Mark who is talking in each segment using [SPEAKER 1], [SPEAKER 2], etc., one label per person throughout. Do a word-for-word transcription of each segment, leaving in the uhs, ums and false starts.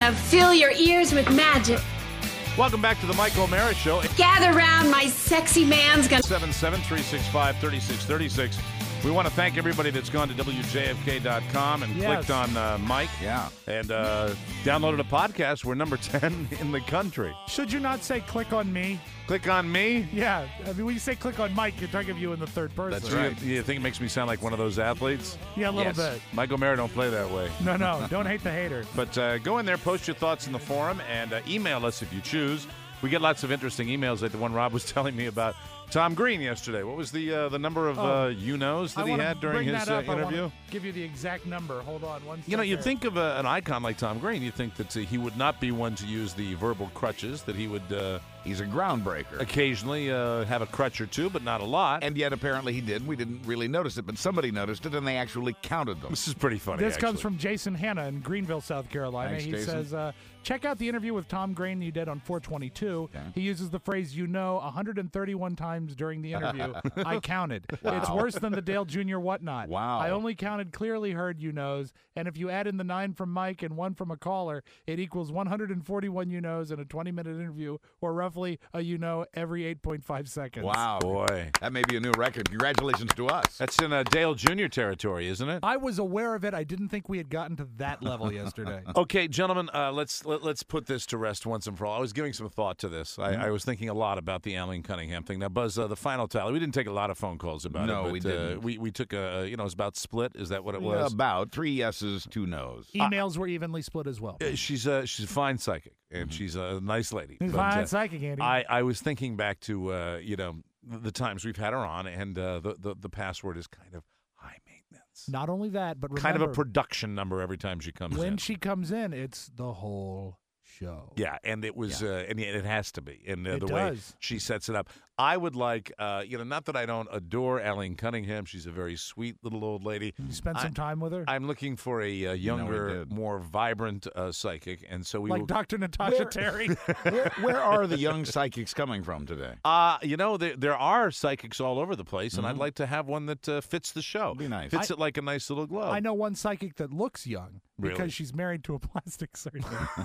[SPEAKER 1] gonna fill your ears with magic.
[SPEAKER 2] Welcome back to the Mike O'Mara Show.
[SPEAKER 1] Gather round, my sexy man's gonna...
[SPEAKER 2] seven seven, three six five, three six three six. We want to thank everybody that's gone to W J F K dot com and
[SPEAKER 3] Yes.
[SPEAKER 2] clicked on uh, Mike.
[SPEAKER 4] Yeah.
[SPEAKER 2] And uh, downloaded a podcast. We're number ten in the country.
[SPEAKER 3] Should you not say click on me?
[SPEAKER 2] Click on me.
[SPEAKER 3] Yeah. I mean, when you say click on Mike, you're talking of you in the third person.
[SPEAKER 4] That's
[SPEAKER 2] You-
[SPEAKER 4] right.
[SPEAKER 2] You, think it makes me sound like one of those athletes?
[SPEAKER 3] Yeah, a little
[SPEAKER 4] Yes.
[SPEAKER 3] bit.
[SPEAKER 2] Mike O'Mara don't play that way.
[SPEAKER 3] No, no. Don't hate the hater.
[SPEAKER 2] But uh, go in there, post your thoughts in the forum, and uh, email us if you choose. We get lots of interesting emails, like the one Rob was telling me about Tom Green yesterday. What was the uh, the number of
[SPEAKER 3] Oh.
[SPEAKER 2] uh, you-knows that
[SPEAKER 3] I
[SPEAKER 2] he
[SPEAKER 3] wanna
[SPEAKER 2] had during
[SPEAKER 3] bring
[SPEAKER 2] his
[SPEAKER 3] that
[SPEAKER 2] uh,
[SPEAKER 3] up. I wanna
[SPEAKER 2] interview?
[SPEAKER 3] give you the exact number. Hold on one second.
[SPEAKER 2] You know, you'd think of a, an icon like Tom Green, you'd think that uh, he would not be one to use the verbal crutches, that he would uh,
[SPEAKER 4] He's a groundbreaker.
[SPEAKER 2] occasionally uh, have a crutch or two, but not a lot.
[SPEAKER 4] And yet, apparently, he did. We didn't really notice it, but somebody noticed it, and they actually counted them.
[SPEAKER 2] This is pretty funny,
[SPEAKER 3] This comes
[SPEAKER 2] actually.
[SPEAKER 3] from Jason Hanna in Greenville, South Carolina.
[SPEAKER 4] Thanks,
[SPEAKER 3] he
[SPEAKER 4] Jason.
[SPEAKER 3] says, uh, check out the interview with Tom Green you did on four twenty-two.
[SPEAKER 4] Okay.
[SPEAKER 3] He uses the phrase, you know, one hundred thirty-one times during the interview. I counted. It's worse than the Dale Junior whatnot.
[SPEAKER 4] Wow.
[SPEAKER 3] I only counted clearly heard you knows, and if you add in the nine from Mike and one from a caller, it equals one hundred forty-one you knows in a twenty-minute interview, or roughly a you know every eight point five seconds.
[SPEAKER 4] Wow.
[SPEAKER 2] Boy.
[SPEAKER 4] That may be a new record. Congratulations to us.
[SPEAKER 2] That's in uh, Dale Junior territory, isn't it?
[SPEAKER 3] I was aware of it. I didn't think we had gotten to that level yesterday.
[SPEAKER 2] Okay, gentlemen, uh, let's let, let's put this to rest once and for all. I was giving some thought to this. I,
[SPEAKER 4] Mm-hmm.
[SPEAKER 2] I was thinking a lot about the Alan Cunningham thing. Now, Buzz, uh, the final tally. We didn't take a lot of phone calls about
[SPEAKER 4] No,
[SPEAKER 2] it. but,
[SPEAKER 4] we
[SPEAKER 2] Uh,
[SPEAKER 4] didn't.
[SPEAKER 2] we we took a you know it was about split. Is that what it
[SPEAKER 4] Yeah,
[SPEAKER 2] was?
[SPEAKER 4] about three yeses, two nos.
[SPEAKER 3] Emails were evenly split as well.
[SPEAKER 2] Uh, she's a she's a fine psychic and
[SPEAKER 4] Mm-hmm.
[SPEAKER 2] she's a nice lady.
[SPEAKER 3] He's
[SPEAKER 2] But,
[SPEAKER 3] fine
[SPEAKER 2] uh,
[SPEAKER 3] psychic, Andy.
[SPEAKER 2] I, I was thinking back to uh, you know the times we've had her on, and uh, the, the the password is kind of high maintenance.
[SPEAKER 3] Not only that, but remember,
[SPEAKER 2] Kind of a production number every time she comes
[SPEAKER 3] when
[SPEAKER 2] in.
[SPEAKER 3] she comes in, it's the whole show.
[SPEAKER 2] Yeah, and it was, uh, and it has to be, and uh,
[SPEAKER 3] It
[SPEAKER 2] the way
[SPEAKER 3] does.
[SPEAKER 2] she sets it up. I would like, uh, you know, not that I don't adore Alan Cunningham. She's a very sweet little old lady.
[SPEAKER 3] You spend
[SPEAKER 2] I-
[SPEAKER 3] some time with her,
[SPEAKER 2] I'm looking for a uh, younger,
[SPEAKER 4] did.
[SPEAKER 2] more vibrant uh, psychic, and so we
[SPEAKER 3] like
[SPEAKER 2] will.
[SPEAKER 3] Doctor Natasha
[SPEAKER 4] Where-
[SPEAKER 3] Terry.
[SPEAKER 4] where, where are the young psychics coming from today?
[SPEAKER 2] Uh, you know, there, there are psychics all over the place, and I'd like to have one that uh, fits the show.
[SPEAKER 4] Be nice.
[SPEAKER 2] Fits it like a nice little glove.
[SPEAKER 3] I know one psychic that looks young because
[SPEAKER 2] Really?
[SPEAKER 3] she's married to a plastic surgeon.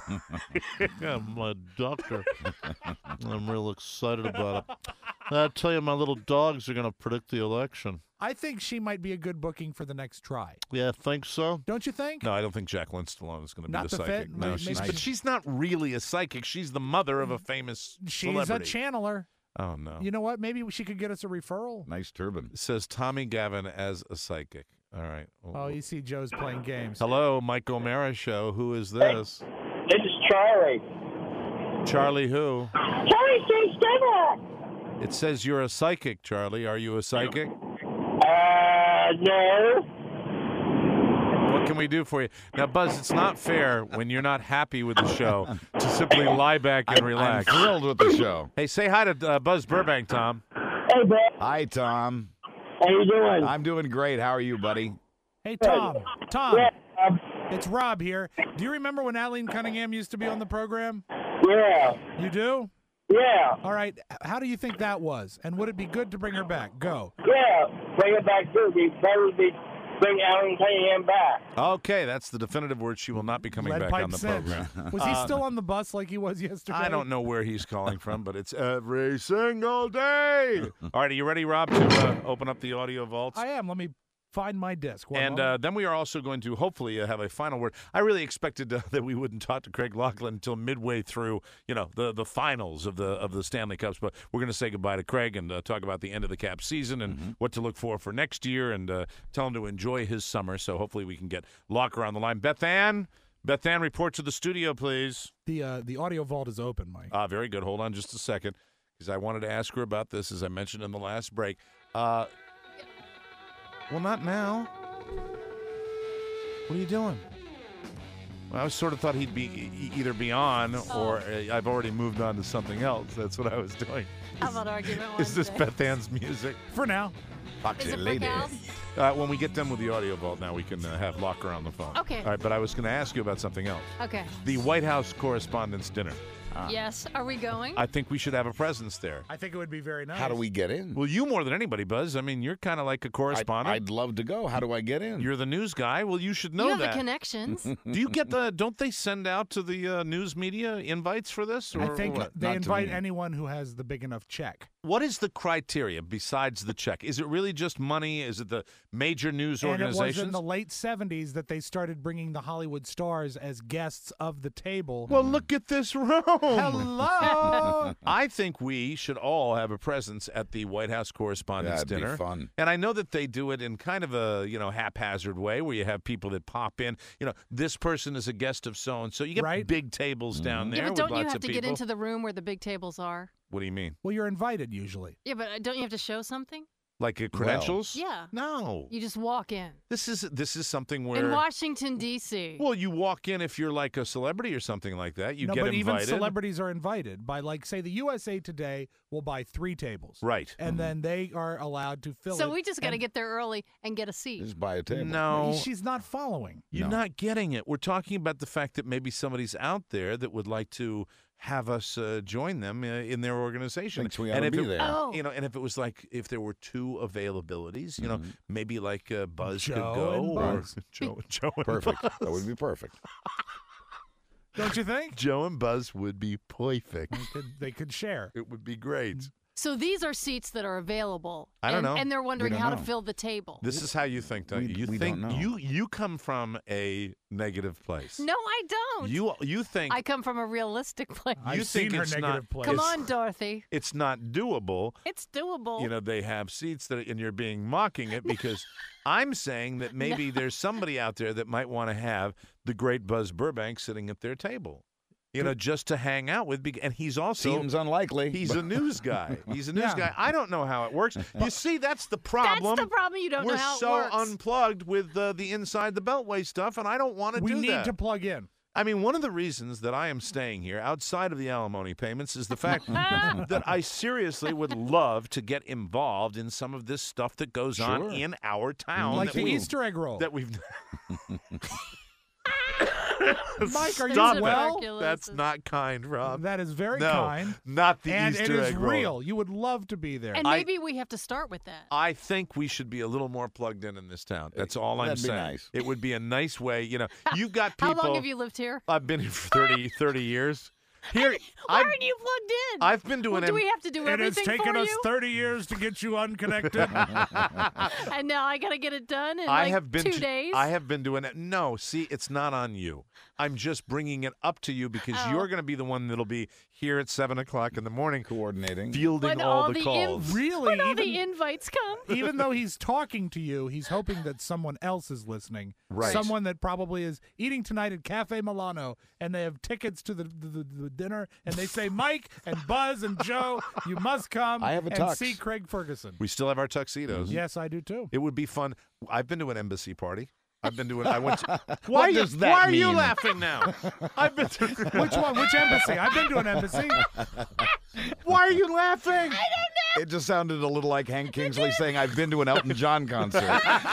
[SPEAKER 5] Yeah, my doctor. I'm real excited about it. I tell you, my little dogs are going to predict the election.
[SPEAKER 3] I think she might be a good booking for the next try.
[SPEAKER 5] Yeah, think so?
[SPEAKER 3] Don't you think?
[SPEAKER 2] No, I don't think Jacqueline Stallone is going to be
[SPEAKER 3] Not
[SPEAKER 2] the
[SPEAKER 3] the
[SPEAKER 2] psychic.
[SPEAKER 3] fit?
[SPEAKER 2] No,
[SPEAKER 3] Maybe-
[SPEAKER 2] she's,
[SPEAKER 3] maybe-
[SPEAKER 2] but she's not really a psychic. She's the mother of a famous
[SPEAKER 3] She's
[SPEAKER 2] celebrity.
[SPEAKER 3] a channeler.
[SPEAKER 2] Oh no!
[SPEAKER 3] You know what? Maybe she could get us a referral.
[SPEAKER 4] Nice turban.
[SPEAKER 2] It says Tommy Gavin as a psychic. All right.
[SPEAKER 3] Oh, you see Joe's playing games.
[SPEAKER 2] Hello, Mike O'Mara Show. Who is this?
[SPEAKER 6] This is Charlie.
[SPEAKER 2] Charlie who?
[SPEAKER 6] Charlie St. Stella.
[SPEAKER 2] It says you're a psychic, Charlie. Are you a psychic?
[SPEAKER 6] Uh, no.
[SPEAKER 2] What can we do for you? Now, Buzz, it's not fair when you're not happy with the show to simply lie back and
[SPEAKER 4] I'm
[SPEAKER 2] relax.
[SPEAKER 4] thrilled with the show.
[SPEAKER 2] Hey, say hi to uh, Buzz Burbank, Tom.
[SPEAKER 6] Hey, bud.
[SPEAKER 4] Hi, Tom.
[SPEAKER 6] How you doing?
[SPEAKER 4] I'm doing great. How are you, buddy?
[SPEAKER 3] Hey, Tom. Tom,
[SPEAKER 6] Yeah, um,
[SPEAKER 3] it's Rob here. Do you remember when Aline Cunningham used to be on the program?
[SPEAKER 6] yeah,
[SPEAKER 3] You do?
[SPEAKER 6] yeah,
[SPEAKER 3] All right. How do you think that was? And would it be good to bring her back? Go.
[SPEAKER 6] yeah. Bring it back too. Be better to be bring Alan Cunningham back.
[SPEAKER 2] Okay, that's the definitive word. She will not be coming
[SPEAKER 3] Lead
[SPEAKER 2] back
[SPEAKER 3] pipe
[SPEAKER 2] on the
[SPEAKER 3] cinch.
[SPEAKER 2] program.
[SPEAKER 3] Was he still on the bus like he was yesterday?
[SPEAKER 2] I don't know where he's calling from, but it's every single day. All right, are you ready, Rob, to uh, open up the audio vaults?
[SPEAKER 3] I am. Let me find my disc. One
[SPEAKER 2] And
[SPEAKER 3] moment.
[SPEAKER 2] uh, then we are also going to hopefully uh, have a final word. I really expected uh, that we wouldn't talk to Craig Laughlin until midway through, you know, the, the finals of the of the Stanley Cups. But we're going to say goodbye to Craig and uh, talk about the end of the Cap season and
[SPEAKER 3] Mm-hmm.
[SPEAKER 2] what to look for for next year, and uh, tell him to enjoy his summer. So hopefully we can get Locker on the line. Beth Ann, Beth Ann, report to the studio, please.
[SPEAKER 3] the uh, the audio vault is open, Mike.
[SPEAKER 2] Ah, very good. Hold on just a second, because I wanted to ask her about this, as I mentioned in the last break. Uh, well, not now. What are you doing? Well, I sort of thought he'd be e- either be on, or uh, I've already moved on to something else. That's what I was doing.
[SPEAKER 7] How about argument
[SPEAKER 2] Is this
[SPEAKER 7] Wednesday?
[SPEAKER 2] Beth Ann's music?
[SPEAKER 3] For now.
[SPEAKER 4] Foxy
[SPEAKER 7] Is it
[SPEAKER 4] lady.
[SPEAKER 7] Brick House?
[SPEAKER 2] Uh, when we get done with the audio vault, now we can uh, have Locker on the phone.
[SPEAKER 7] Okay.
[SPEAKER 2] All right, but I was going to ask you about something else.
[SPEAKER 7] Okay.
[SPEAKER 2] The White House Correspondents' Dinner.
[SPEAKER 7] Yes. Are we going?
[SPEAKER 2] I think we should have a presence there.
[SPEAKER 3] I think it would be very nice.
[SPEAKER 4] How do we get in?
[SPEAKER 2] Well, you more than anybody, Buzz. I mean, you're kind of like a
[SPEAKER 4] I'd,
[SPEAKER 2] correspondent.
[SPEAKER 4] I'd love to go. How do I get in?
[SPEAKER 2] You're the news guy. Well, you should know
[SPEAKER 7] you have
[SPEAKER 2] that.
[SPEAKER 7] the connections.
[SPEAKER 2] Do you get the? Don't they send out to the uh, news media invites for this? Or,
[SPEAKER 3] I think
[SPEAKER 2] or what?
[SPEAKER 3] they
[SPEAKER 4] Not to
[SPEAKER 3] invite
[SPEAKER 4] me.
[SPEAKER 3] anyone who has the big enough check.
[SPEAKER 2] What is the criteria besides the check? Is it really just money? Is it the major news
[SPEAKER 3] And it
[SPEAKER 2] organizations?
[SPEAKER 3] was in the late seventies that they started bringing the Hollywood stars as guests of the table.
[SPEAKER 2] Well, look at this room.
[SPEAKER 3] Hello.
[SPEAKER 2] I think we should all have a presence at the White House Correspondents'
[SPEAKER 4] That'd be
[SPEAKER 2] Dinner.
[SPEAKER 4] fun.
[SPEAKER 2] And I know that they do it in kind of a, you know, haphazard way where you have people that pop in. You know, this person is a guest of so-and-so. You get
[SPEAKER 3] Right.
[SPEAKER 2] big tables down there
[SPEAKER 7] Yeah, but
[SPEAKER 2] with
[SPEAKER 7] don't you
[SPEAKER 2] lots
[SPEAKER 7] have
[SPEAKER 2] of
[SPEAKER 7] to
[SPEAKER 2] people.
[SPEAKER 7] get into the room where the big tables are?
[SPEAKER 2] What do you mean?
[SPEAKER 3] Well, you're invited usually.
[SPEAKER 7] Yeah, but uh, don't you have to show something?
[SPEAKER 2] Like uh, credentials?
[SPEAKER 7] Yeah.
[SPEAKER 2] No.
[SPEAKER 7] You just walk in.
[SPEAKER 2] This is this is something where
[SPEAKER 7] In Washington, D C
[SPEAKER 2] well, you walk in if you're like a celebrity or something like that. You
[SPEAKER 3] no,
[SPEAKER 2] get
[SPEAKER 3] but
[SPEAKER 2] invited.
[SPEAKER 3] even celebrities are invited by, like, say, the U S A Today will buy three tables.
[SPEAKER 2] Right.
[SPEAKER 3] And then they are allowed to fill it.
[SPEAKER 7] So we just got to
[SPEAKER 3] and-
[SPEAKER 7] get there early and get a seat.
[SPEAKER 4] Just buy a table.
[SPEAKER 2] No.
[SPEAKER 3] She's not following.
[SPEAKER 2] You're
[SPEAKER 4] No.
[SPEAKER 2] not getting it. We're talking about the fact that maybe somebody's out there that would like to have us uh, join them uh, in their organization.
[SPEAKER 4] Thinks we
[SPEAKER 2] and
[SPEAKER 4] ought to
[SPEAKER 2] if
[SPEAKER 4] be
[SPEAKER 2] it,
[SPEAKER 4] there.
[SPEAKER 7] Oh.
[SPEAKER 2] You know, and if it was like if there were two availabilities, you know,
[SPEAKER 4] Mhm.
[SPEAKER 2] maybe like uh, Buzz
[SPEAKER 3] Joe
[SPEAKER 2] could go
[SPEAKER 3] and
[SPEAKER 2] or
[SPEAKER 3] Buzz.
[SPEAKER 2] Joe, Joe and
[SPEAKER 4] Perfect.
[SPEAKER 2] Buzz.
[SPEAKER 4] That would be perfect.
[SPEAKER 3] Don't you think?
[SPEAKER 2] Joe and Buzz would be perfect.
[SPEAKER 3] They could, they could share.
[SPEAKER 2] It would be great.
[SPEAKER 7] So these are seats that are available.
[SPEAKER 2] I don't
[SPEAKER 7] and,
[SPEAKER 2] know.
[SPEAKER 7] And they're wondering
[SPEAKER 4] don't
[SPEAKER 7] how
[SPEAKER 4] know.
[SPEAKER 7] to fill the table.
[SPEAKER 2] This is how you think, don't
[SPEAKER 4] We-
[SPEAKER 2] you? You
[SPEAKER 4] we
[SPEAKER 2] think
[SPEAKER 4] don't know.
[SPEAKER 2] you you come from a negative place.
[SPEAKER 7] No, I don't.
[SPEAKER 2] You you think
[SPEAKER 7] I come from a realistic place.
[SPEAKER 2] You
[SPEAKER 3] I've
[SPEAKER 2] think
[SPEAKER 3] seen her
[SPEAKER 2] it's
[SPEAKER 3] negative
[SPEAKER 2] not-
[SPEAKER 3] place.
[SPEAKER 7] Come
[SPEAKER 2] it's-
[SPEAKER 7] on, Dorothy.
[SPEAKER 2] it's not doable.
[SPEAKER 7] It's doable.
[SPEAKER 2] You know, they have seats that, and you're being mocking it because I'm saying that maybe there's somebody out there that might want to have the great Buzz Burbank sitting at their table, you know, just to hang out with. bec- And he's also
[SPEAKER 4] Seems unlikely.
[SPEAKER 2] he's a news guy. He's a news
[SPEAKER 3] Yeah.
[SPEAKER 2] guy. I don't know how it works. You see, that's the problem.
[SPEAKER 7] That's the problem. You don't
[SPEAKER 2] We're
[SPEAKER 7] know how
[SPEAKER 2] so
[SPEAKER 7] it works.
[SPEAKER 2] unplugged with uh, the inside the Beltway stuff, and I don't want to
[SPEAKER 3] We
[SPEAKER 2] do
[SPEAKER 3] need
[SPEAKER 2] that.
[SPEAKER 3] to plug in.
[SPEAKER 2] I mean, one of the reasons that I am staying here outside of the alimony payments is the fact that I seriously would love to get involved in some of this stuff that goes on
[SPEAKER 4] Sure.
[SPEAKER 2] in our town.
[SPEAKER 3] Like
[SPEAKER 2] that
[SPEAKER 3] the
[SPEAKER 2] we-
[SPEAKER 3] Easter egg roll.
[SPEAKER 2] that we've.
[SPEAKER 3] Mike, are you
[SPEAKER 2] Stop it.
[SPEAKER 3] well?
[SPEAKER 2] That's not kind, Rob.
[SPEAKER 3] That is very
[SPEAKER 2] no,
[SPEAKER 3] kind.
[SPEAKER 2] not the
[SPEAKER 3] And
[SPEAKER 2] Easter
[SPEAKER 3] it is
[SPEAKER 2] egg roll.
[SPEAKER 3] real. You would love to be there.
[SPEAKER 7] And
[SPEAKER 2] I-
[SPEAKER 7] maybe we have to start with that.
[SPEAKER 2] I think we should be a little more plugged in in this town. That's all I'm
[SPEAKER 4] That'd be
[SPEAKER 2] saying.
[SPEAKER 4] nice.
[SPEAKER 2] It would be a nice way. You know, you've got
[SPEAKER 7] How
[SPEAKER 2] people.
[SPEAKER 7] long have you lived here?
[SPEAKER 2] I've been here for thirty, thirty years. Here,
[SPEAKER 7] Why
[SPEAKER 2] I've,
[SPEAKER 7] aren't you plugged in?
[SPEAKER 2] I've been doing
[SPEAKER 7] well, do
[SPEAKER 2] em-
[SPEAKER 7] we have to do
[SPEAKER 3] It has
[SPEAKER 7] everything
[SPEAKER 3] taken
[SPEAKER 7] for
[SPEAKER 3] us
[SPEAKER 7] you?
[SPEAKER 3] thirty years to get you unconnected.
[SPEAKER 7] And now I got to get it done in
[SPEAKER 2] I
[SPEAKER 7] like
[SPEAKER 2] have been
[SPEAKER 7] two
[SPEAKER 2] to-
[SPEAKER 7] days?
[SPEAKER 2] I have been doing it. No, see, it's not on you. I'm just bringing it up to you because
[SPEAKER 7] Oh.
[SPEAKER 2] you're going to be the one that'll be here at seven o'clock in the morning,
[SPEAKER 4] Coordinating.
[SPEAKER 2] fielding
[SPEAKER 7] When
[SPEAKER 2] all,
[SPEAKER 7] all
[SPEAKER 2] the,
[SPEAKER 7] the
[SPEAKER 2] calls.
[SPEAKER 7] inv-
[SPEAKER 3] Really?
[SPEAKER 7] when all
[SPEAKER 3] even,
[SPEAKER 7] the invites come?
[SPEAKER 3] even though he's talking to you, he's hoping that someone else is listening.
[SPEAKER 2] Right.
[SPEAKER 3] Someone that probably is eating tonight at Cafe Milano, and they have tickets to the, the, the, the dinner, and they say, Mike and Buzz and Joe, you must come
[SPEAKER 4] I have a
[SPEAKER 3] and
[SPEAKER 4] tux.
[SPEAKER 3] see Craig Ferguson.
[SPEAKER 2] We still have our tuxedos.
[SPEAKER 3] Yes, I do too.
[SPEAKER 2] It would be fun. I've been to an embassy party. I've been doing. I went. To, why
[SPEAKER 4] What
[SPEAKER 2] are you,
[SPEAKER 4] does that
[SPEAKER 2] Why are you
[SPEAKER 4] mean?
[SPEAKER 2] laughing now? I've been. To,
[SPEAKER 3] Which one? Which embassy? I've been to an embassy.
[SPEAKER 2] why are you laughing?
[SPEAKER 4] It just sounded a little like Hank Kingsley saying, I've been to an Elton John concert.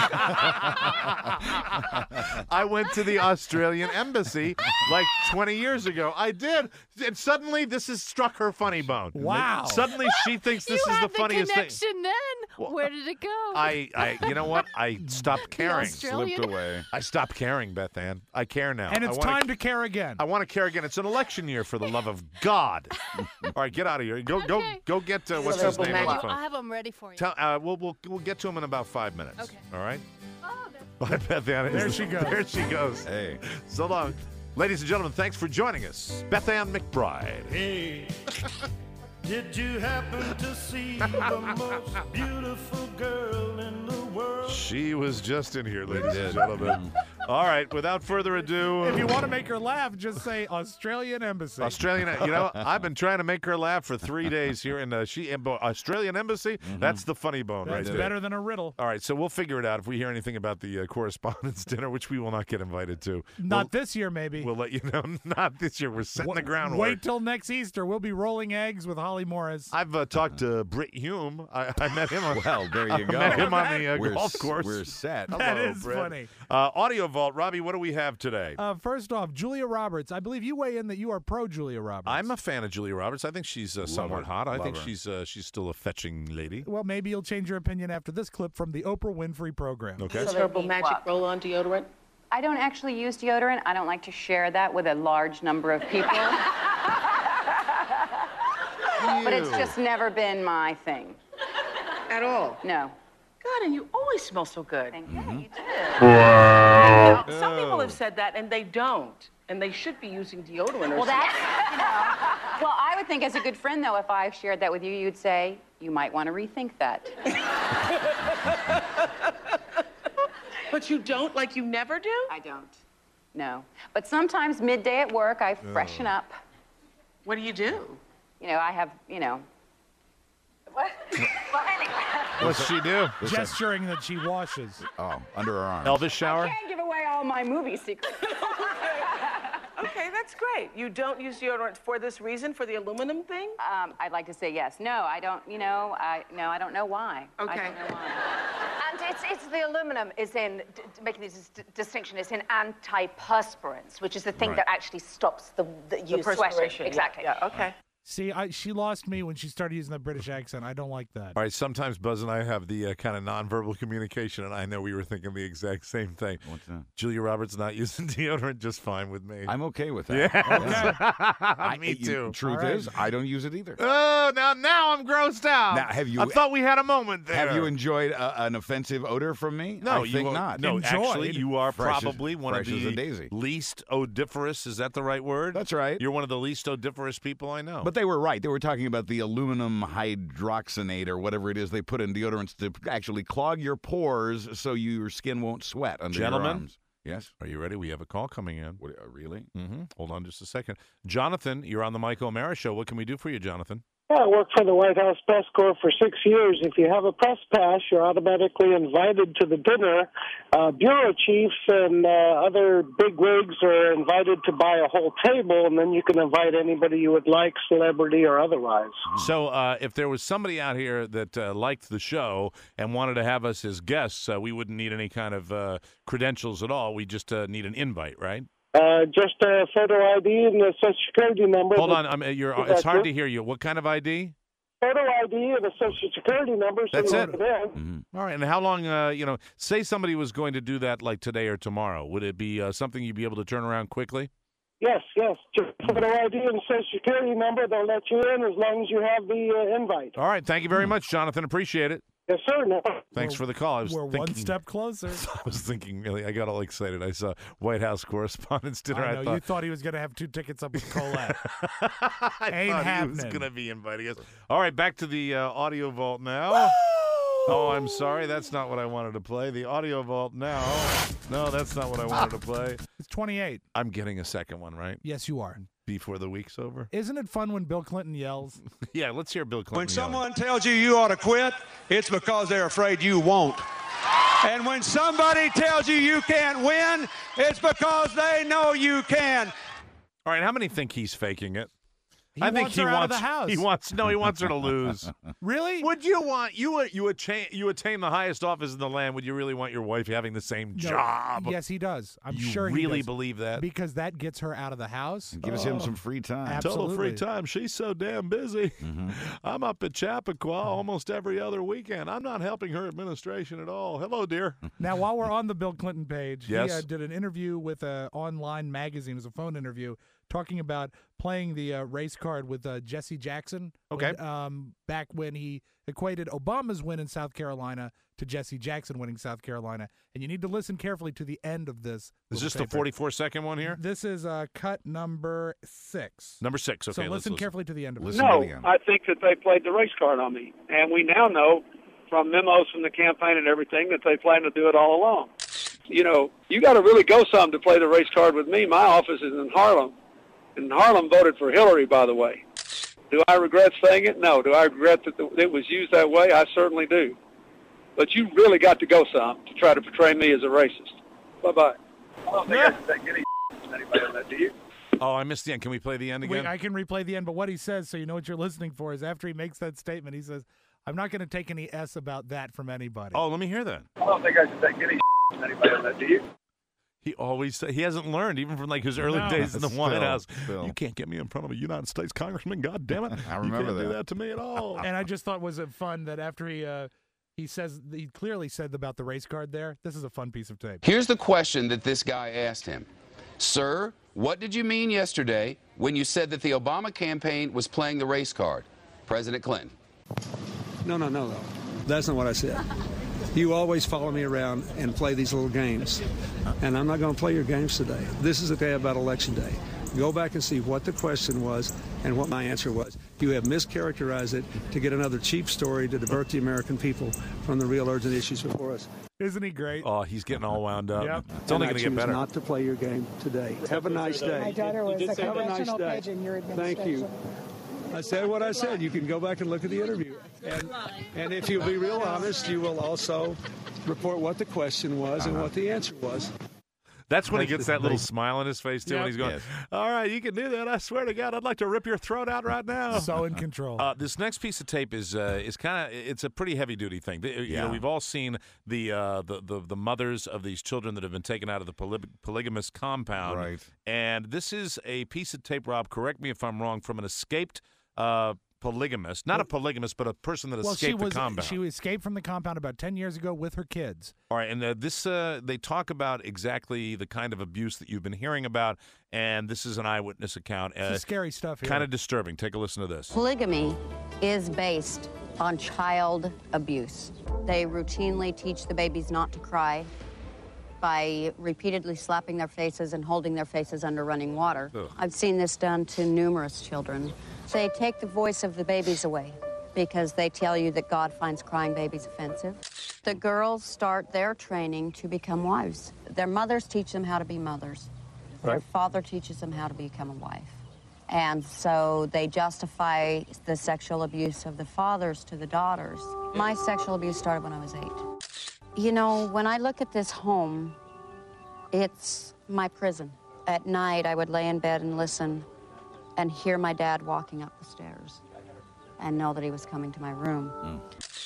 [SPEAKER 2] I went to the Australian embassy like twenty years ago. I did, and suddenly this has struck her funny bone.
[SPEAKER 3] Wow.
[SPEAKER 2] Suddenly she thinks this
[SPEAKER 7] you
[SPEAKER 2] is
[SPEAKER 7] had
[SPEAKER 2] the funniest
[SPEAKER 7] connection
[SPEAKER 2] thing.
[SPEAKER 7] then.
[SPEAKER 2] Well,
[SPEAKER 7] Where did it go?
[SPEAKER 2] I, I, you know what? I stopped caring.
[SPEAKER 7] Australian-
[SPEAKER 4] Slipped away.
[SPEAKER 2] I stopped caring, Beth Ann. I care now.
[SPEAKER 3] And
[SPEAKER 2] I
[SPEAKER 3] it's
[SPEAKER 2] wanna,
[SPEAKER 3] time to care again.
[SPEAKER 2] I want to care again. It's an election year, for the love of God. All right, get out of here. Go, go,
[SPEAKER 7] Okay.
[SPEAKER 2] go. Get uh, what's his name on the
[SPEAKER 7] I
[SPEAKER 2] phone.
[SPEAKER 7] have them ready for you.
[SPEAKER 2] Tell, uh, we'll, we'll, we'll get to him in about five minutes.
[SPEAKER 7] Okay.
[SPEAKER 2] All right.
[SPEAKER 7] oh, that's
[SPEAKER 2] Bye, Beth Ann.
[SPEAKER 3] There she goes.
[SPEAKER 2] There she goes.
[SPEAKER 4] Hey.
[SPEAKER 2] So long. Ladies and gentlemen, thanks for joining us. Beth Ann McBride.
[SPEAKER 8] Hey, did you happen to see the most beautiful girl in the world?
[SPEAKER 2] She was just in here, ladies and gentlemen. All right, without further ado.
[SPEAKER 3] If you want to make her laugh, just say Australian Embassy.
[SPEAKER 2] Australian, you know, I've been trying to make her laugh for three days here in uh, she in Bo- Australian Embassy. That's the funny bone
[SPEAKER 3] That's
[SPEAKER 2] right there.
[SPEAKER 3] better than a riddle.
[SPEAKER 2] All right, so we'll figure it out if we hear anything about the uh, correspondence dinner, which we will not get invited to.
[SPEAKER 3] Not this year, maybe.
[SPEAKER 2] We'll, we'll let you know. Not this year. We're setting the groundwork.
[SPEAKER 3] Wait till next Easter. We'll be rolling eggs with Holly Morris.
[SPEAKER 2] I've uh, talked to Britt Hume. I, I met him on.
[SPEAKER 4] Well, there you
[SPEAKER 2] I
[SPEAKER 4] go.
[SPEAKER 2] met him on the uh,
[SPEAKER 4] We're
[SPEAKER 2] golf
[SPEAKER 4] s-
[SPEAKER 2] course.
[SPEAKER 4] We're set.
[SPEAKER 3] That
[SPEAKER 2] Hello,
[SPEAKER 3] is
[SPEAKER 2] Britt.
[SPEAKER 3] funny.
[SPEAKER 2] Uh, audio Vault. Robbie, what do we have today?
[SPEAKER 3] Uh, first off, Julia Roberts. I believe you weigh in that you are pro Julia Roberts.
[SPEAKER 2] I'm a fan of Julia Roberts. I think she's uh, somewhat
[SPEAKER 4] her.
[SPEAKER 2] hot. I
[SPEAKER 4] Love
[SPEAKER 2] think
[SPEAKER 4] her.
[SPEAKER 2] she's uh, she's still a fetching lady.
[SPEAKER 3] Well, maybe you'll change your opinion after this clip from the Oprah Winfrey program.
[SPEAKER 2] Okay.
[SPEAKER 9] Herbal Magic Roll-On deodorant?
[SPEAKER 10] I don't actually use deodorant. I don't like to share that with a large number of people. But it's just never been my thing.
[SPEAKER 9] At all?
[SPEAKER 10] No.
[SPEAKER 9] God, and you always smell so good.
[SPEAKER 10] Thank you. You too.
[SPEAKER 9] Now, some people have said that, and they don't. And they should be using deodorant or
[SPEAKER 10] Well,
[SPEAKER 9] something.
[SPEAKER 10] that's, you know. Well, I would think as a good friend, though, if I shared that with you, you'd say, you might want to rethink that.
[SPEAKER 9] But you don't? Like you never do?
[SPEAKER 10] I don't. No. But sometimes midday at work, I freshen up.
[SPEAKER 9] What do you do?
[SPEAKER 10] You know, I have, you know. What? Well, anyway.
[SPEAKER 2] What's she do?
[SPEAKER 3] Gesturing that she washes.
[SPEAKER 4] Oh, under her arm.
[SPEAKER 2] Elvis shower?
[SPEAKER 10] I can't give away all my movie secrets.
[SPEAKER 9] Okay, that's great. You don't use deodorant for this reason, for the aluminum thing?
[SPEAKER 10] Um, I'd like to say yes. No, I don't, you know, I, no, I don't know why.
[SPEAKER 9] Okay.
[SPEAKER 10] I don't know why.
[SPEAKER 11] And it's, it's the aluminum is in, d- d- making this d- distinction, it's in antiperspirants, which is the thing
[SPEAKER 4] Right.
[SPEAKER 11] that actually stops the, the
[SPEAKER 9] The
[SPEAKER 11] you sweating.
[SPEAKER 9] perspiration.
[SPEAKER 11] Exactly.
[SPEAKER 9] Yeah, yeah, okay.
[SPEAKER 3] See, I, she lost me when she started using that British accent. I don't like that.
[SPEAKER 2] All right, sometimes Buzz and I have the uh, kind of nonverbal communication, and I know we were thinking the exact same thing.
[SPEAKER 4] What's that?
[SPEAKER 2] Julia Roberts not using deodorant, just fine with me.
[SPEAKER 4] I'm okay with that.
[SPEAKER 2] Yeah, me
[SPEAKER 4] you-
[SPEAKER 2] too.
[SPEAKER 4] Truth
[SPEAKER 3] All right.
[SPEAKER 4] is, I don't use it either.
[SPEAKER 2] Oh, now now I'm grossed out.
[SPEAKER 4] Now, have you-
[SPEAKER 2] I thought we had a moment there.
[SPEAKER 4] Have you enjoyed a, an offensive odor from me?
[SPEAKER 2] No,
[SPEAKER 4] I
[SPEAKER 2] you
[SPEAKER 4] think
[SPEAKER 2] are-
[SPEAKER 4] not.
[SPEAKER 2] No,
[SPEAKER 3] Enjoyed.
[SPEAKER 2] actually, you are
[SPEAKER 4] Fresh as-
[SPEAKER 2] probably one of
[SPEAKER 4] fresh as
[SPEAKER 2] the
[SPEAKER 4] a daisy.
[SPEAKER 2] least odoriferous. Is that the right word?
[SPEAKER 4] That's right.
[SPEAKER 2] You're one of the least odoriferous people I know.
[SPEAKER 4] But they were right. They were talking about the aluminum hydroxinate or whatever it is they put in deodorants to actually clog your pores so your skin won't sweat under
[SPEAKER 2] Gentlemen?
[SPEAKER 4] your arms. Yes?
[SPEAKER 2] Are you ready? We have a call coming in.
[SPEAKER 4] What, uh, really?
[SPEAKER 2] Mm-hmm. Hold on just a second. Jonathan, you're on the Mike O'Mara Show. What can we do for you, Jonathan?
[SPEAKER 6] Yeah, I worked for the White House Press Corps for six years. If you have a press pass, you're automatically invited to the dinner. Uh, bureau chiefs and uh, other bigwigs are invited to buy a whole table, and then you can invite anybody you would like, celebrity or otherwise.
[SPEAKER 2] So uh, if there was somebody out here that uh, liked the show and wanted to have us as guests, uh, we wouldn't need any kind of uh, credentials at all. We just uh, need an invite, right?
[SPEAKER 6] Uh, just a photo I D and a social security number.
[SPEAKER 2] Hold on. I'm, uh, you're,
[SPEAKER 6] Is
[SPEAKER 2] it's
[SPEAKER 6] that
[SPEAKER 2] hard
[SPEAKER 6] good?
[SPEAKER 2] to hear you. What kind of I D?
[SPEAKER 6] Photo I D and a social security number. So
[SPEAKER 2] That's
[SPEAKER 6] you
[SPEAKER 2] it.
[SPEAKER 6] know then.
[SPEAKER 4] Mm-hmm.
[SPEAKER 2] All right. And how long, uh, you know, say somebody was going to do that like today or tomorrow. Would it be uh, something you'd be able to turn around quickly?
[SPEAKER 6] Yes, yes. Just photo I D and social security number. They'll let you in as long as you have the uh, invite.
[SPEAKER 2] All right. Thank you very much, Jonathan. Appreciate it.
[SPEAKER 6] Yes, sir. No.
[SPEAKER 2] Thanks for the call. I was
[SPEAKER 3] We're
[SPEAKER 2] thinking,
[SPEAKER 3] one step closer.
[SPEAKER 2] I was thinking, really, I got all excited. I saw White House Correspondents' Dinner.
[SPEAKER 3] I know,
[SPEAKER 2] thought,
[SPEAKER 3] you thought he was going to have two tickets up with Colette.
[SPEAKER 2] I
[SPEAKER 3] Ain't
[SPEAKER 2] thought he
[SPEAKER 3] happening.
[SPEAKER 2] was going to be inviting us. All right, back to the uh, audio vault now. Oh, I'm sorry. That's not what I wanted to play. The audio vault now. No, that's not what I wanted to play.
[SPEAKER 3] It's twenty-eight.
[SPEAKER 2] I'm getting a second one, right?
[SPEAKER 3] Yes, you are.
[SPEAKER 2] Before the week's over?
[SPEAKER 3] Isn't it fun when Bill Clinton yells?
[SPEAKER 2] Yeah, let's hear Bill Clinton.
[SPEAKER 12] When
[SPEAKER 2] yelling.
[SPEAKER 12] someone tells you you ought to quit, it's because they're afraid you won't. And when somebody tells you you can't win, it's because they know you can.
[SPEAKER 2] All right, how many think he's faking it?
[SPEAKER 3] He
[SPEAKER 2] I think
[SPEAKER 3] wants
[SPEAKER 2] he
[SPEAKER 3] her
[SPEAKER 2] wants.
[SPEAKER 3] out of the house.
[SPEAKER 2] He wants. No, he wants her to lose.
[SPEAKER 3] Really?
[SPEAKER 2] Would you want you you attain you attain the highest office in the land? Would you really want your wife having the same
[SPEAKER 3] No,
[SPEAKER 2] job?
[SPEAKER 3] Yes, he does. I'm
[SPEAKER 2] You
[SPEAKER 3] sure he
[SPEAKER 2] really
[SPEAKER 3] does.
[SPEAKER 2] believe that?
[SPEAKER 3] Because that gets her out of the house.
[SPEAKER 4] Gives him some free time.
[SPEAKER 3] Absolutely.
[SPEAKER 2] Total free time. She's so damn busy.
[SPEAKER 4] Mm-hmm.
[SPEAKER 2] I'm up at Chappaqua almost every other weekend. I'm not helping her administration at all. Hello, dear.
[SPEAKER 3] Now, while we're on the Bill Clinton page,
[SPEAKER 2] Yes.
[SPEAKER 3] he uh, did an interview with an online magazine. It was a phone interview talking about playing the uh, race card with uh, Jesse Jackson.
[SPEAKER 2] Okay.
[SPEAKER 3] When, um, back when he equated Obama's win in South Carolina to Jesse Jackson winning South Carolina. And you need to listen carefully to the end of this.
[SPEAKER 2] Is
[SPEAKER 3] little
[SPEAKER 2] this the
[SPEAKER 3] paper.
[SPEAKER 2] forty-four second one here?
[SPEAKER 3] This is uh, cut number six.
[SPEAKER 2] Number six. Okay,
[SPEAKER 3] so
[SPEAKER 2] let's
[SPEAKER 3] listen carefully to the end of it.
[SPEAKER 6] No, I think that they played the race card on me. And we now know from memos from the campaign and everything that they plan to do it all along. You know, you got to really go some to play the race card with me. My office is in Harlem. And Harlem voted for Hillary, by the way. Do I regret saying it? No. Do I regret that the, it was used that way? I certainly do. But you really got to go some to try to portray me as a racist. Bye-bye. I don't think I should take any from anybody on that, do you?
[SPEAKER 2] Oh, I missed the end. Can we play the end again?
[SPEAKER 3] Wait, I can replay the end, but what he says, so you know what you're listening for, is after he makes that statement, he says, I'm not going to take any S about that from anybody.
[SPEAKER 2] Oh, let me hear that.
[SPEAKER 6] I don't think I should take any from anybody on that, do you?
[SPEAKER 2] He always say, he hasn't learned even from like his early
[SPEAKER 3] No.
[SPEAKER 2] days in the
[SPEAKER 4] Still,
[SPEAKER 2] White House.
[SPEAKER 4] still.
[SPEAKER 2] You can't get me in front of a United States congressman. God damn it!
[SPEAKER 4] I
[SPEAKER 2] you
[SPEAKER 4] remember
[SPEAKER 2] can't
[SPEAKER 4] that.
[SPEAKER 2] do that to me at all.
[SPEAKER 3] And I just thought was it fun that after he uh, he says he clearly said about the race card there. This is a fun piece of tape.
[SPEAKER 13] Here's the question that this guy asked him. Sir, what did you mean yesterday when you said that the Obama campaign was playing the race card? President Clinton.
[SPEAKER 14] No, no, no, no. That's not what I said. You always follow me around and play these little games. And I'm not going to play your games today. This is the day about Election Day. Go back and see what the question was and what my answer was. You have mischaracterized it to get another cheap story to divert the American people from the real urgent issues before us.
[SPEAKER 3] Isn't he great?
[SPEAKER 2] Oh, he's getting all wound up.
[SPEAKER 3] Yep.
[SPEAKER 2] It's only
[SPEAKER 14] And
[SPEAKER 2] going
[SPEAKER 14] I
[SPEAKER 2] to get better.
[SPEAKER 14] choose not to play your game today. Have a nice day.
[SPEAKER 15] My daughter was a
[SPEAKER 14] Have a nice
[SPEAKER 15] congressional
[SPEAKER 14] day.
[SPEAKER 15] page in your
[SPEAKER 14] Thank
[SPEAKER 15] administration.
[SPEAKER 14] you. I said what I said. You can go back and look at the interview. And, and if you'll be real honest, you will also report what the question was and what the answer was.
[SPEAKER 2] That's when he gets that little smile on his face, too,
[SPEAKER 3] Yep.
[SPEAKER 2] when he's going,
[SPEAKER 4] Yes.
[SPEAKER 2] all right, you can do that. I swear to God, I'd like to rip your throat out right now.
[SPEAKER 3] So in control.
[SPEAKER 2] Uh, this next piece of tape is uh, is kind of it's a pretty heavy duty thing. The- You
[SPEAKER 4] Yeah.
[SPEAKER 2] know, we've all seen the, uh, the the the mothers of these children that have been taken out of the poly- polygamous compound.
[SPEAKER 4] Right.
[SPEAKER 2] And this is a piece of tape, Rob. Correct me if I'm wrong. From an escaped uh, polygamist, not a polygamist, but a person that
[SPEAKER 3] well,
[SPEAKER 2] escaped
[SPEAKER 3] she was
[SPEAKER 2] the compound.
[SPEAKER 3] she escaped from the compound about ten years ago with her kids.
[SPEAKER 2] All right, and uh, this uh, they talk about exactly the kind of abuse that you've been hearing about, and this is an eyewitness account.
[SPEAKER 3] This is scary stuff here.
[SPEAKER 2] Kind of disturbing. Take a listen to this.
[SPEAKER 16] Polygamy is based on child abuse. They routinely teach the babies not to cry by repeatedly slapping their faces and holding their faces under running water.
[SPEAKER 17] Ugh.
[SPEAKER 16] I've seen this done to numerous children. They take the voice of the babies away because they tell you that God finds crying babies offensive. The girls start their training to become wives. Their mothers teach them how to be mothers. Their
[SPEAKER 17] Right.
[SPEAKER 16] father teaches them how to become a wife. And so they justify the sexual abuse of the fathers to the daughters. My sexual abuse started when I was eight. You know, when I look at this home, it's my prison. At night, I would lay in bed and listen and hear my dad walking up the stairs and know that he was coming to my room.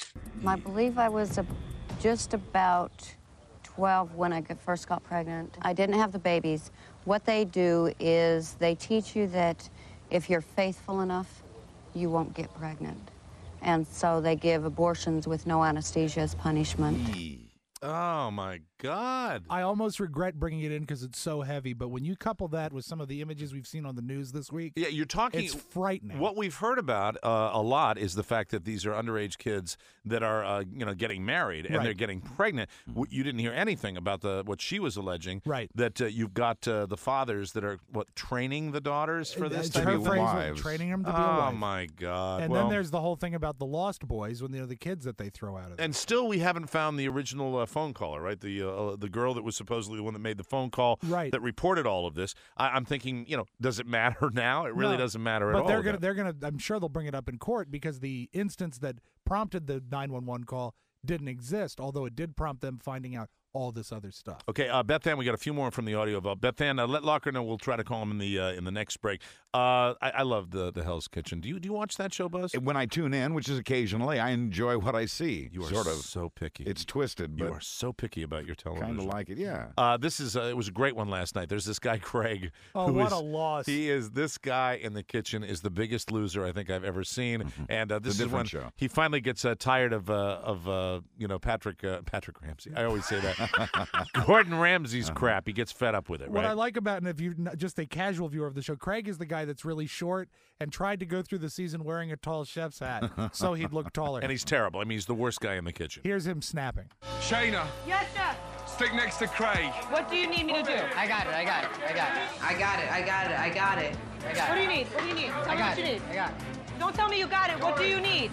[SPEAKER 16] I believe I was a, just about twelve when I got- first got pregnant. I didn't have the babies. What they do is they teach you that if you're faithful enough, you won't get pregnant. And so they give abortions with no anesthesia as punishment.
[SPEAKER 2] Oh, my God.
[SPEAKER 3] I almost regret bringing it in because it's so heavy, but when you couple that with some of the images we've seen on the news this week,
[SPEAKER 2] Yeah, you're talking.
[SPEAKER 3] it's frightening.
[SPEAKER 2] What we've heard about uh, a lot is the fact that these are underage kids that are, uh, you know, getting married and
[SPEAKER 3] Right.
[SPEAKER 2] they're getting pregnant. W You didn't hear anything about the what she was alleging.
[SPEAKER 3] Right.
[SPEAKER 2] That uh, you've got uh, the fathers that are what training the daughters for this.
[SPEAKER 3] It's
[SPEAKER 2] type
[SPEAKER 3] her
[SPEAKER 2] of
[SPEAKER 3] phrase,
[SPEAKER 2] thing?
[SPEAKER 3] like, training them to be a
[SPEAKER 2] Oh
[SPEAKER 3] wife.
[SPEAKER 2] my God!
[SPEAKER 3] And
[SPEAKER 2] well,
[SPEAKER 3] then there's the whole thing about the Lost Boys, when you know the kids that they throw out of it.
[SPEAKER 2] and still we haven't found the original uh, phone caller, right? The uh, the girl that was supposedly the one that made the phone call,
[SPEAKER 3] Right.
[SPEAKER 2] That reported all of this. I, I'm thinking, you know, does it matter now? It really
[SPEAKER 3] No,
[SPEAKER 2] doesn't matter at
[SPEAKER 3] but
[SPEAKER 2] all.
[SPEAKER 3] they're
[SPEAKER 2] with
[SPEAKER 3] gonna,
[SPEAKER 2] that.
[SPEAKER 3] they're gonna. I'm sure they'll bring it up in court because the instance that prompted the nine one one call didn't exist, although it did prompt them finding out all this other stuff.
[SPEAKER 2] Okay, uh, Beth Ann, we got a few more from the audio of uh, Beth Ann. Uh, let Locker know. We'll try to call him in the uh, in the next break. Uh, I, I love the the Hell's Kitchen. Do you do you watch that show, Buzz?
[SPEAKER 4] When I tune in, which is occasionally, I enjoy what I see.
[SPEAKER 2] You are
[SPEAKER 4] sort of
[SPEAKER 2] so picky.
[SPEAKER 4] It's twisted, but
[SPEAKER 2] You are so picky about your television.
[SPEAKER 4] kind of like it. Yeah.
[SPEAKER 2] Uh, this is uh, it was a great one last night. There's this guy Craig.
[SPEAKER 3] Oh,
[SPEAKER 2] who
[SPEAKER 3] what
[SPEAKER 2] is-
[SPEAKER 3] a loss.
[SPEAKER 2] He is this guy in the kitchen is the biggest loser I think I've ever seen. And uh, this
[SPEAKER 4] It's a
[SPEAKER 2] is when
[SPEAKER 4] different show.
[SPEAKER 2] he finally gets uh, tired of uh, of uh, you know Patrick uh, Patrick Ramsey. I always say that Gordon Ramsay's crap. He gets fed up with it.
[SPEAKER 3] What
[SPEAKER 2] right?
[SPEAKER 3] I like about, and if you're not just a casual viewer of the show, Craig is the guy that's really short and tried to go through the season wearing a tall chef's hat so he'd look taller.
[SPEAKER 2] and he's terrible. I mean, he's the worst guy in the kitchen.
[SPEAKER 3] Here's him snapping.
[SPEAKER 18] Shayna,
[SPEAKER 19] Yes, sir.
[SPEAKER 18] stick next to Craig.
[SPEAKER 19] What do you need me to do?
[SPEAKER 20] I got it, I got it, I got it.
[SPEAKER 19] I got it. I got it. I got it.
[SPEAKER 20] I got
[SPEAKER 19] What
[SPEAKER 20] it.
[SPEAKER 19] do you need? What do you need? Tell
[SPEAKER 20] I
[SPEAKER 19] me
[SPEAKER 20] got
[SPEAKER 19] what you
[SPEAKER 20] it.
[SPEAKER 19] need.
[SPEAKER 20] I got it.
[SPEAKER 19] Don't tell me you got it. What do you need?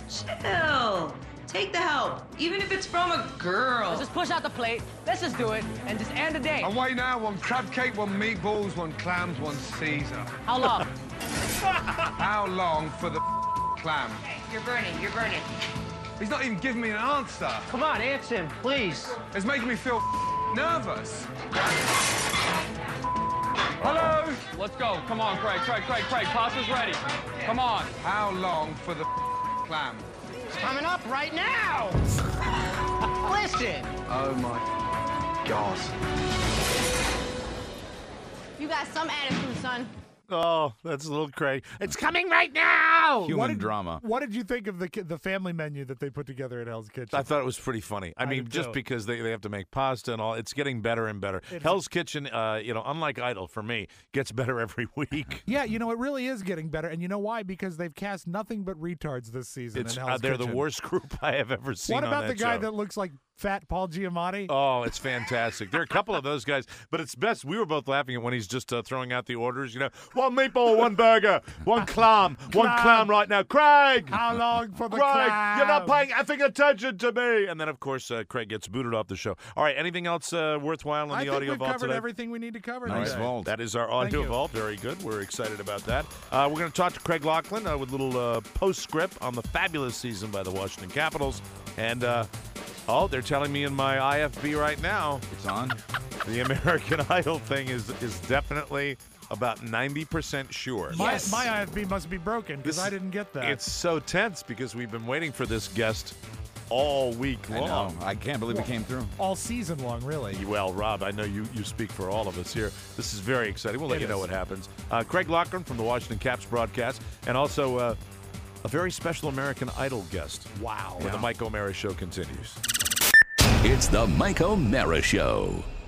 [SPEAKER 19] Chill. Take the help, even if it's from a girl.
[SPEAKER 20] Let's just push out the plate. Let's just do it and just end the day.
[SPEAKER 18] And wait now, one crab cake, one meatballs, one clams, one Caesar.
[SPEAKER 20] How long?
[SPEAKER 18] How long for the clam?
[SPEAKER 19] You're burning. You're burning.
[SPEAKER 18] He's not even giving me an answer.
[SPEAKER 20] Come on, answer him, please.
[SPEAKER 18] It's making me feel nervous. Hello?
[SPEAKER 20] Let's go. Come on, Craig, Craig, Craig, Craig. Pasta's ready. Come on.
[SPEAKER 18] How long for the clam?
[SPEAKER 20] It's coming up right now. Listen.
[SPEAKER 18] Oh my. God.
[SPEAKER 7] You got some attitude, son.
[SPEAKER 2] Oh, that's a little Craig. It's coming right now.
[SPEAKER 4] Human
[SPEAKER 3] What did-
[SPEAKER 4] drama.
[SPEAKER 3] What did you think of the ki- the family menu that they put together at Hell's Kitchen?
[SPEAKER 2] I thought it was pretty funny. I,
[SPEAKER 3] I
[SPEAKER 2] mean,
[SPEAKER 3] did
[SPEAKER 2] just
[SPEAKER 3] too.
[SPEAKER 2] because they, they have to make pasta and all, it's getting better and better.
[SPEAKER 3] It's-
[SPEAKER 2] Hell's Kitchen, uh, you know, unlike Idol for me, gets better every week.
[SPEAKER 3] Yeah, you know, it really is getting better. And you know why? Because they've cast nothing but retards this season
[SPEAKER 2] It's
[SPEAKER 3] in
[SPEAKER 2] uh,
[SPEAKER 3] Hell's
[SPEAKER 2] they're
[SPEAKER 3] Kitchen.
[SPEAKER 2] the worst group I have ever seen.
[SPEAKER 3] What
[SPEAKER 2] on
[SPEAKER 3] about
[SPEAKER 2] that
[SPEAKER 3] the guy
[SPEAKER 2] show.
[SPEAKER 3] that looks like fat Paul Giamatti?
[SPEAKER 2] Oh, it's fantastic. There are a couple of those guys, but it's best. We were both laughing at when he's just uh, throwing out the orders. You know, one meatball, one burger, one clam, one
[SPEAKER 3] Clam.
[SPEAKER 2] clam right now. Craig,
[SPEAKER 3] How long for the
[SPEAKER 2] Craig,
[SPEAKER 3] clam?
[SPEAKER 2] you're not paying effing attention to me. And then, of course, uh, Craig gets booted off the show. All right, anything else uh, worthwhile in
[SPEAKER 3] I
[SPEAKER 2] the
[SPEAKER 3] think
[SPEAKER 2] audio
[SPEAKER 3] we've
[SPEAKER 2] vault
[SPEAKER 3] covered
[SPEAKER 2] today?
[SPEAKER 3] everything we need to cover
[SPEAKER 4] Nice
[SPEAKER 3] today.
[SPEAKER 4] vault.
[SPEAKER 2] That is our
[SPEAKER 3] Thank
[SPEAKER 2] audio
[SPEAKER 3] you.
[SPEAKER 2] vault. Very good. We're excited about that. Uh, we're going to talk to Craig Laughlin uh, with a little uh, postscript on the fabulous season by the Washington Capitals. And, uh, oh, they're telling me in my I F B right now,
[SPEAKER 4] It's on.
[SPEAKER 2] the American Idol thing is is definitely about ninety percent sure.
[SPEAKER 3] My, my I F B must be broken because
[SPEAKER 2] This-
[SPEAKER 3] I didn't get that.
[SPEAKER 2] It's so tense because we've been waiting for this guest all week
[SPEAKER 4] I
[SPEAKER 2] long.
[SPEAKER 4] know. I can't believe it came through.
[SPEAKER 3] all season long, really.
[SPEAKER 2] Well, Rob, I know you, you speak for all of us here. This is very exciting. We'll let
[SPEAKER 3] It
[SPEAKER 2] you know
[SPEAKER 3] is.
[SPEAKER 2] what happens. Uh, Craig Laughlin from the Washington Caps broadcast, and also uh, a very special American Idol guest.
[SPEAKER 3] Wow.
[SPEAKER 2] When the Mike O'Mara Show continues.
[SPEAKER 15] It's the Mike O'Mara Show.